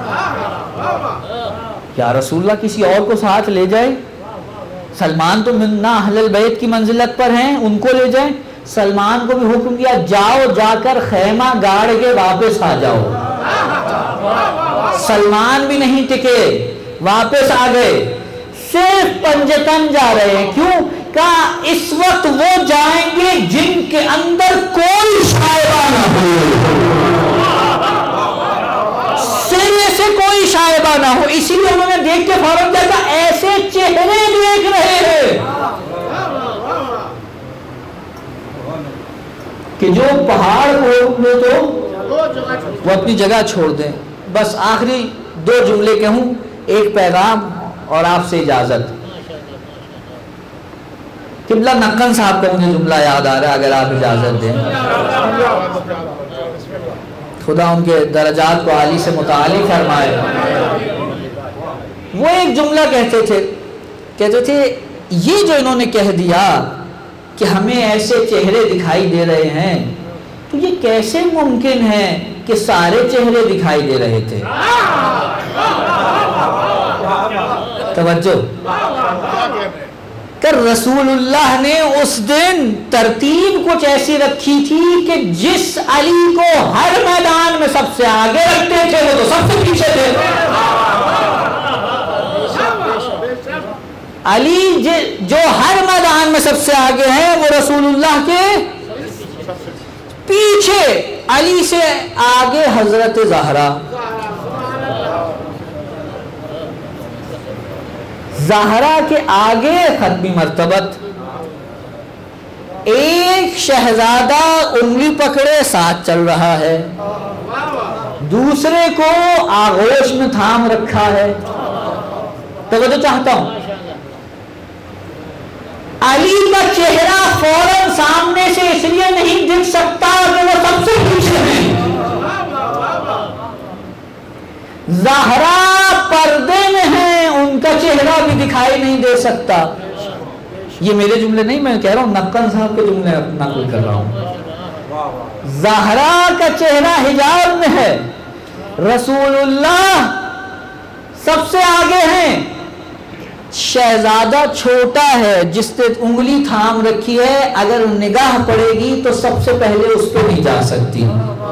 S2: کیا رسول اللہ کسی اور کو ساتھ لے جائے؟ سلمان تو منا اہل البیت کی منزلت پر ہیں، ان کو لے جائیں. سلمان کو بھی حکم دیا جاؤ جا کر خیمہ گاڑ کے واپس آ جاؤ. سلمان بھی نہیں ٹکے، واپس آ گئے، صرف پنجتن جا رہے ہیں. کیوں؟ کہا اس وقت وہ جائیں گے جن کے اندر کوئی شائبہ نہ ہو، سرے سے کوئی شائبہ نہ ہو. اسی لیے انہوں نے دیکھ کے فوراً کہا ایسے چہرے دیکھ رہے ہیں کہ جو پہاڑ کو حکم دے تو وہ اپنی جگہ چھوڑ دیں. بس آخری دو جملے کہوں، ایک پیغام اور آپ سے اجازت. قبلہ نقن صاحب کا مجھے جملہ یاد آ رہا ہے، اگر آپ اجازت دیں. خدا ان کے درجات کو عالی سے متعالی فرمائے. وہ ایک جملہ کہتے تھے کہتے تھے یہ جو انہوں نے کہہ دیا کہ ہمیں ایسے چہرے دکھائی دے رہے ہیں، تو یہ کیسے ممکن ہے کہ سارے چہرے دکھائی دے رہے تھے؟ توجہ کہ رسول اللہ نے اس دن ترتیب کچھ ایسی رکھی تھی کہ جس علی کو ہر میدان میں سب سے آگے رکھتے تھے وہ تو سب سے پیچھے تھے. علی جو ہر میدان میں سب سے آگے ہیں وہ رسول اللہ کے پیچھے، علی سے آگے حضرت زہرا. زہرا کے آگے ختمی مرتبت، ایک شہزادہ انگلی پکڑے ساتھ چل رہا ہے، دوسرے کو آغوش میں تھام رکھا ہے. توجہ چاہتا ہوں، علی کا چہرہ فوراً سامنے سے اس لیے نہیں دکھ سکتا کہ وہ سب سے پیچھے ہیں. زہرا پردے میں ہیں، ان کا چہرہ بھی دکھائی نہیں دے سکتا. یہ میرے جملے نہیں، میں کہہ رہا ہوں نقل صاحب کے جملے نقل کر رہا ہوں. زہرا کا چہرہ حجاب میں ہے، رسول اللہ سب سے آگے ہیں. شہزادہ چھوٹا ہے، جس نے انگلی تھام رکھی ہے، اگر نگاہ پڑے گی تو سب سے پہلے اس پہ نہیں جا سکتی.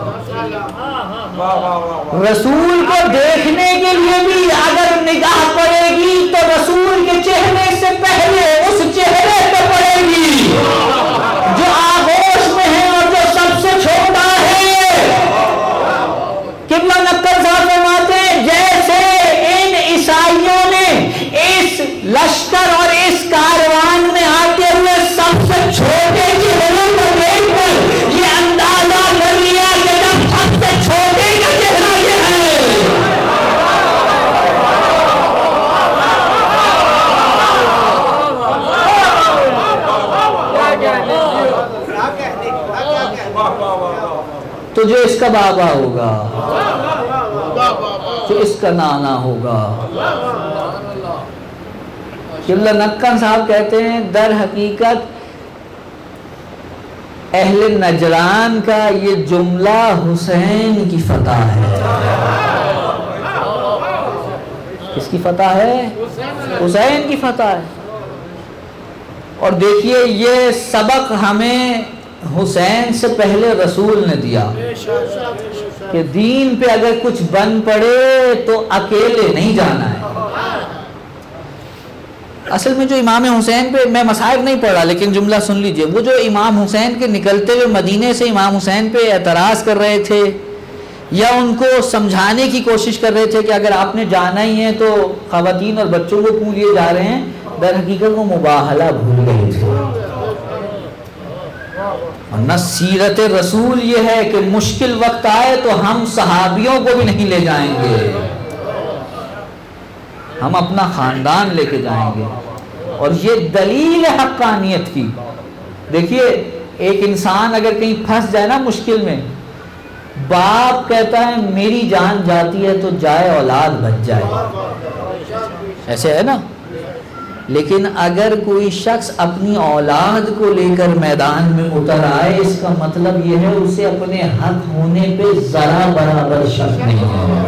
S2: رسول کو دیکھنے کے لیے بھی اگر نگاہ پڑے گی تو رسول کے چہرے سے پہلے اس چہرے پہ پڑے گی جو آغوش میں ہے اور جو سب سے چھوٹا ہے. قبلہ نقل صاحب فرماتے ہیں جیسے ان عیسائیوں نے اس لشکر اور اس کاروان میں آتے ہوئے سب سے چھوٹے چہرے کو دیکھ کر یہ اندازہ کر لیا کہ جب سب سے چھوٹے کا چہرہ یہ ہے. تو جو اس کا بابا ہوگا، جو اس کا نانا ہوگا. قبلہ نقل صاحب کہتے ہیں در حقیقت اہل نجران کا یہ جملہ حسین کی فتح ہے. کس کی فتح ہے؟ حسین کی فتح ہے. اور دیکھیے یہ سبق ہمیں حسین سے پہلے رسول نے دیا کہ دین پہ اگر کچھ بن پڑے تو اکیلے نہیں جانا ہے. اصل میں جو امام حسین پہ، میں مصائب نہیں پڑھا لیکن جملہ سن لیجئے، وہ جو امام حسین کے نکلتے ہوئے مدینے سے امام حسین پہ اعتراض کر رہے تھے یا ان کو سمجھانے کی کوشش کر رہے تھے کہ اگر آپ نے جانا ہی ہے تو خواتین اور بچوں کو کیوں لیے جا رہے ہیں، در حقیقت وہ مباہلہ بھول گئے تھے. ورنہ سیرت رسول یہ ہے کہ مشکل وقت آئے تو ہم صحابیوں کو بھی نہیں لے جائیں گے، ہم اپنا خاندان لے کے جائیں گے. اور یہ دلیل حقانیت کی. دیکھیے ایک انسان اگر کہیں پھنس جائے نا مشکل میں، باپ کہتا ہے میری جان جاتی ہے تو جائے اولاد بچ جائے، ایسے ہے نا. لیکن اگر کوئی شخص اپنی اولاد کو لے کر میدان میں اتر آئے، اس کا مطلب یہ ہے اسے اپنے حق ہونے پہ ذرا برابر شک نہیں ہے.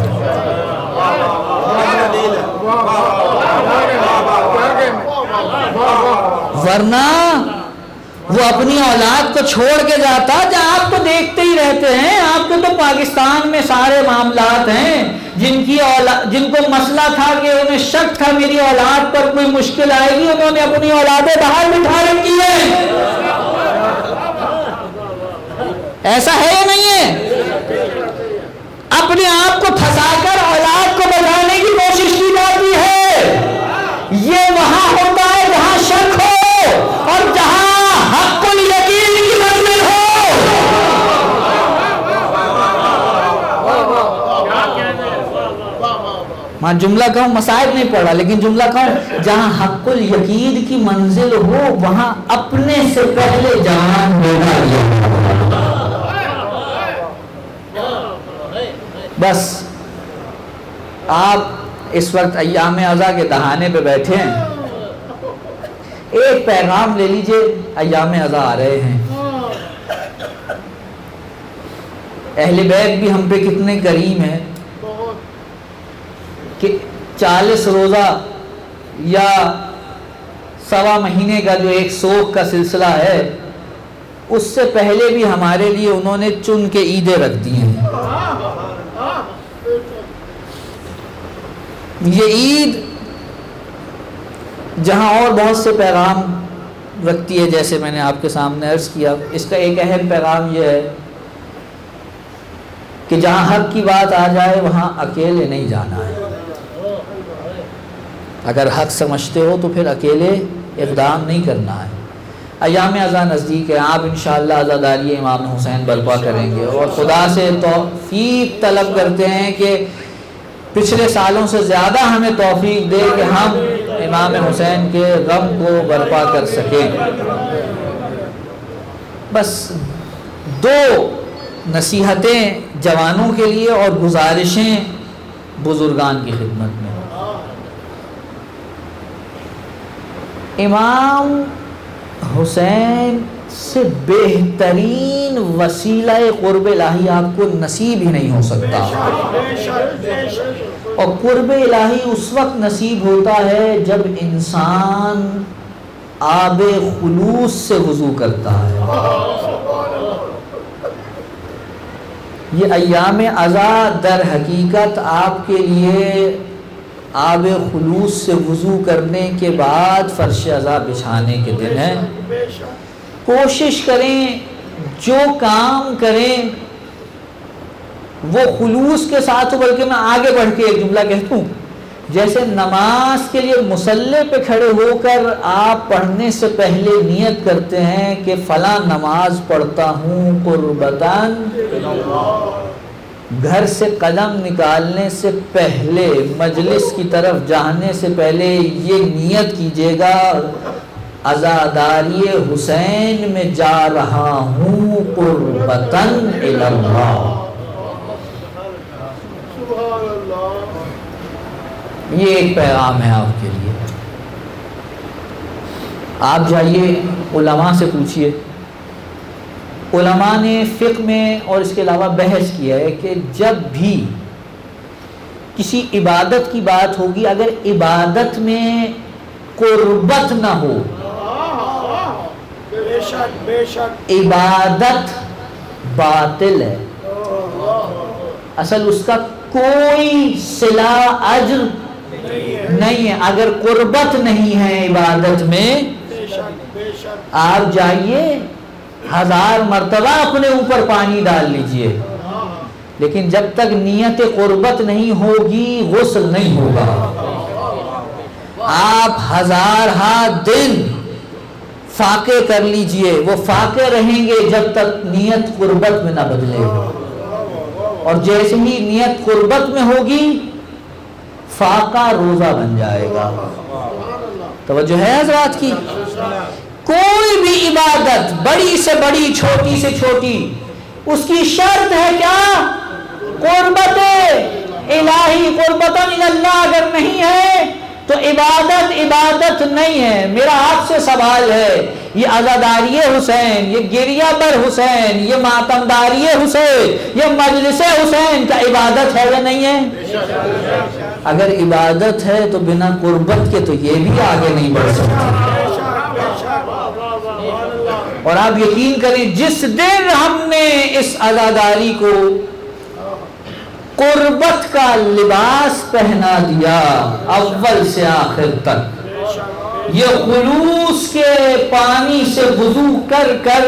S2: ورنہ وہ اپنی اولاد کو چھوڑ کے جاتا. جہاں آپ کو دیکھتے ہی رہتے ہیں، آپ کے تو پاکستان میں سارے معاملات ہیں جن کی اولاد، جن کو مسئلہ تھا کہ انہیں شک تھا میری اولاد پر کوئی مشکل آئے گی، انہوں نے اپنی اولادیں باہر بٹھا رکھی ہیں. ایسا ہے یا نہیں ہے؟ اپنے آپ کو پھنسا کر اولاد کو بچانے کی کوشش کی جاتی ہے. یہ وہاں ہوتا ہے جہاں شک ہو اور جہاں حق الیقین کی منزل ہو. میں جملہ کہوں، مصائب نہیں پڑھا لیکن جملہ کہوں، جہاں حق الیقین کی منزل ہو وہاں اپنے سے پہلے جان ہونا. بس آپ اس وقت ایام عزا کے دہانے پہ بیٹھے ہیں، ایک پیغام لے لیجئے. ایام عزا آ رہے ہیں، اہل بیت بھی ہم پہ کتنے کریم ہیں کہ چالیس روزہ یا سوا مہینے کا جو ایک سوگ کا سلسلہ ہے اس سے پہلے بھی ہمارے لیے انہوں نے چن کے عیدیں رکھ دی ہیں. یہ عید جہاں اور بہت سے پیغام رکھتی ہے، جیسے میں نے آپ کے سامنے عرض کیا، اس کا ایک اہم پیغام یہ ہے کہ جہاں حق کی بات آ جائے وہاں اکیلے نہیں جانا ہے. اگر حق سمجھتے ہو تو پھر اکیلے اقدام نہیں کرنا ہے. ایام عزا نزدیک ہے، آپ انشاءاللہ عزاداری امام حسین برپا کریں گے اور خدا سے توفیق طلب کرتے ہیں کہ پچھلے سالوں سے زیادہ ہمیں توفیق دے کہ ہم امام حسین کے غم کو برپا کر سکیں۔ بس دو نصیحتیں جوانوں کے لیے اور گزارشیں بزرگان کی خدمت میں۔ امام حسین سے بہترین وسیلہ قرب الہی آپ کو نصیب ہی نہیں ہو سکتا، اور قرب الہی اس وقت نصیب ہوتا ہے جب انسان آب خلوص سے وضو کرتا ہے۔ یہ ایام عزا در حقیقت آپ کے لیے آب خلوص سے وضو کرنے کے بعد فرش عزا بچھانے کے دن ہیں۔ کوشش کریں جو کام کریں وہ خلوص کے ساتھ ہو، بلکہ میں آگے بڑھ کے ایک جملہ کہتا ہوں، جیسے نماز کے لیے مصلی پہ کھڑے ہو کر آپ پڑھنے سے پہلے نیت کرتے ہیں کہ فلاں نماز پڑھتا ہوں قربتاً، گھر سے قدم نکالنے سے پہلے مجلس کی طرف جانے سے پہلے یہ نیت کیجیے گا عزاداری حسین میں جا رہا ہوں قربتاً الی اللہ۔ یہ ایک پیغام ہے آپ کے لیے۔ آپ جائیے علماء سے پوچھئے، علماء نے فقہ میں اور اس کے علاوہ بحث کیا ہے کہ جب بھی کسی عبادت کی بات ہوگی، اگر عبادت میں قربت نہ ہو، عبادت باطل ہے، اصل اس کا کوئی صلہ اجر نہیں ہے۔ اگر قربت نہیں ہے عبادت میں، آپ جائیے ہزار مرتبہ اپنے اوپر پانی ڈال لیجئے، لیکن جب تک نیت قربت نہیں ہوگی غسل نہیں ہوگا۔ آپ ہزار ہا دن فاقے کر لیجئے، وہ فاقے رہیں گے جب تک نیت قربت میں نہ بدلے، اور جیسے ہی نیت قربت میں ہوگی فاقہ روزہ بن جائے گا۔ توجہ ہے حضرات کی؟ کوئی بھی عبادت بڑی سے بڑی چھوٹی سے چھوٹی، اس کی شرط ہے کیا؟ قربت الہی، قربتاً الی اللہ اگر نہیں ہے تو عبادت عبادت نہیں ہے۔ میرا آپ سے سوال ہے، یہ عزاداری حسین، یہ گریہ بر حسین، یہ ماتمداری حسین، یہ مجلس حسین کا عبادت ہے یا نہیں ہے؟ اگر عبادت ہے تو بنا قربت کے تو یہ بھی آگے نہیں بڑھ سکتی۔ اور آپ یقین کریں جس دن ہم نے اس عزاداری کو قربت کا لباس پہنا دیا، اول سے آخر تک یہ خلوص کے پانی سے وضو کر کر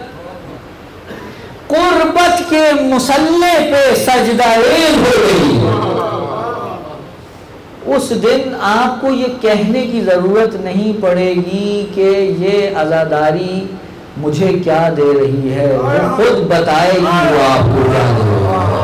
S2: قربت کے مصلی پہ سجدہ ریز ہو گئی، اس دن آپ کو یہ کہنے کی ضرورت نہیں پڑے گی کہ یہ عزاداری مجھے کیا دے رہی ہے، وہ خود بتائے گی وہ آپ کو کیا دے رہی ہے۔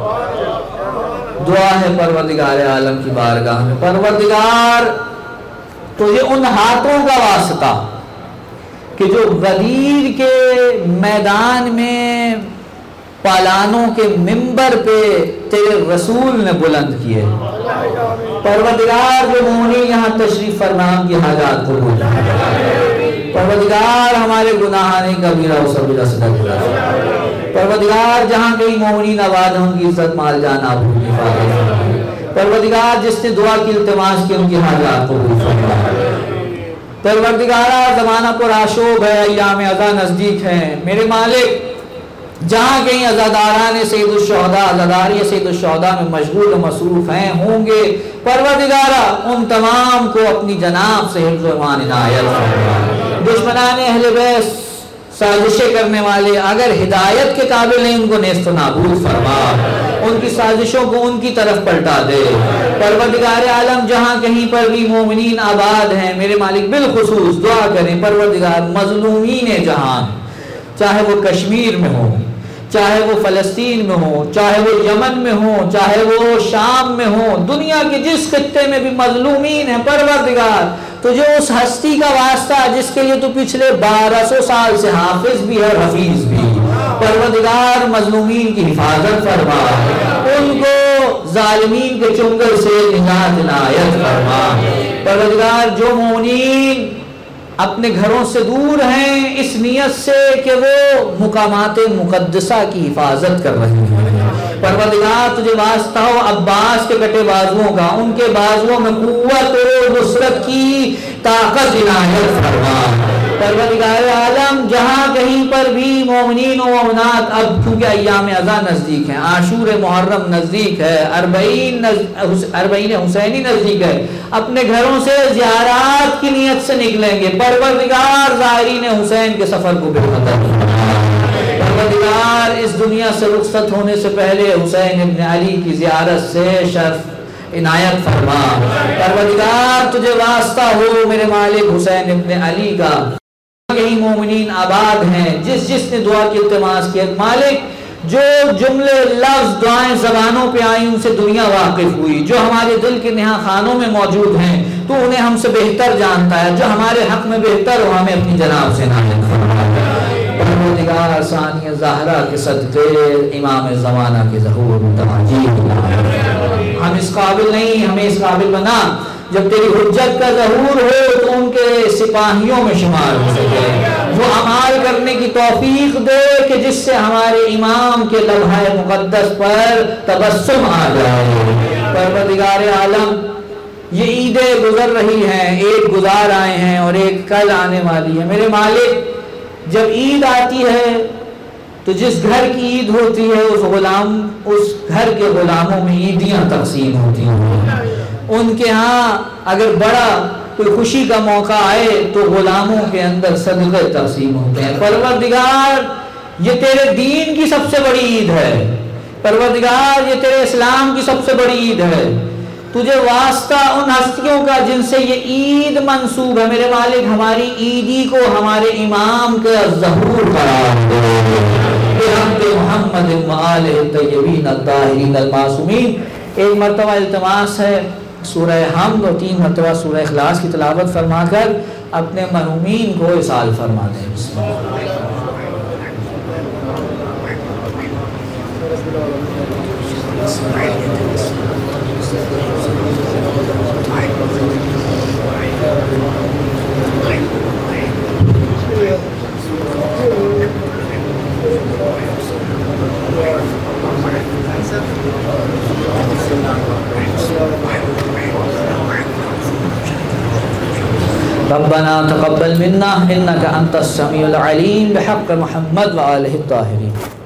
S2: دعا ہے پروردگار عالم کی بارگاہ میں، پروردگار تجھے ان ہاتھوں کا واسطہ کہ جو غدیر کے میدان میں پالانوں کے منبر پہ تیرے رسول نے بلند کیے، پروردگار جو مومنین یہاں تشریف فرما کی حاجات کو بھول پروردگار ہمارے گناہان کبیرہ و صغیرہ صدق اللہ، پروردگار جہاں کئی مومنین آباد ہیں ان کی عزت مال جان آبرو کی حفاظت، پروردگار جس نے دعا کی التماس کی ان کی حاجات کو بھول فرما، پروردگار زمانہ پر آشوب ہے، ایام عزا نزدیک ہیں، میرے مالک جہاں کہیں عزاداران سید الشہداء عزاداری سید الشہداء میں مشغول و مصروف ہیں ہوں گے، پروردگارہ ان تمام کو اپنی جناب سے حفظ و امان عنایت فرما، دشمنان اہل بیت سازشیں کرنے والے اگر ہدایت کے قابل نہیں ان کو نیست و نابود فرما، ان کی سازشوں کو ان کی طرف پلٹا دے، پروردگار عالم جہاں کہیں پر بھی مومنین آباد ہیں میرے مالک بالخصوص دعا کریں، پروردگار مظلومین جہان چاہے وہ کشمیر میں ہوں، چاہے وہ فلسطین میں ہو، چاہے وہ یمن میں ہو، چاہے وہ شام میں ہو، دنیا کے جس خطے میں بھی مظلومین ہیں، پروردگار تجھے اس ہستی کا واسطہ جس کے لیے تو پچھلے بارہ سو سال سے حافظ بھی ہے اور حفیظ بھی، پروردگار مظلومین کی حفاظت فرما، ان کو ظالمین کے چنگل سے نجات عنایت فرما۔ پروردگار جو مومنین اپنے گھروں سے دور ہیں اس نیت سے کہ وہ مقامات مقدسہ کی حفاظت کر رہے ہیں، پروردگار تجھے واسطہ ہو عباس کے کٹے بازوؤں کا، ان کے بازوؤں میں قوت و نصرت کی طاقت عنایت فرما۔ پروردگار عالم جہاں کہیں پر بھی مومنین و مومنات، اب کیونکہ ایام اذا نزدیک ہیں، عاشور محرم نزدیک ہے، اربعین اربعین حسینی نزدیک ہے، اپنے گھروں سے زیارات کی نیت سے نکلیں گے، پروردگار زائرین حسین کے سفر کو بہتر پروردگار اس دنیا سے رخصت ہونے سے پہلے حسین ابن علی کی زیارت سے شرف عنایت فرما۔ پروردگار تجھے واسطہ ہو میرے مالک حسین ابن علی کا، کہیں مومنین آباد ہیں، جس جس نے دعا کی التماس کیا، مالک جو جملے لفظ دعائیں زبانوں پہ آئیں ان سے دنیا واقف ہوئی، جو ہمارے دل کے نہا خانوں میں موجود ہیں تو انہیں ہم سے بہتر جانتا ہے، جو ہمارے حق میں بہتر ہو ہمیں اپنی جناب سے نازل فرما۔ پروردگار ثانیہ زہرا کے صدقے امام زمانہ کے ظہور متعجب، ہم اس قابل نہیں، ہمیں اس قابل بنا جب تیری حجت کا ظہور ہو تو ان کے سپاہیوں میں شمار ہو سکے، وہ عمال کرنے کی توفیق دے کہ جس سے ہمارے امام کے لمحہ مقدس پر تبسم آ جائے۔ پروردگار عالم یہ عیدیں گزر رہی ہیں، ایک گزار آئے ہیں اور ایک کل آنے والی ہے، میرے مالک جب عید آتی ہے تو جس گھر کی عید ہوتی ہے اس غلام اس گھر کے غلاموں میں عیدیاں تقسیم ہوتی ہیں، ان کے ہاں اگر بڑا کوئی خوشی کا موقع آئے تو غلاموں کے اندر صدقے تقسیم ہوتے ہیں۔ پروردگار یہ تیرے دین کی سب سے بڑی عید ہے، پروردگار یہ تیرے اسلام کی سب سے بڑی عید ہے، تجھے واسطہ ان ہستیوں کا جن سے یہ عید منسوب ہے، میرے مالک ہماری عیدی کو ہمارے امام کے ظہور قرار دے، بحمد محمد وآلہ الطیبین الطاہرین المعصومین۔ ایک مرتبہ التماس ہے سورہ حمد اور تین مرتبہ سورہ اخلاص کی تلاوت فرما کر اپنے مرحومین کو اصال فرما دیں۔ بسم اللہ۔ ربنا تقبل منا انك انت السميع العليم بحق محمد وآله الطاهرين۔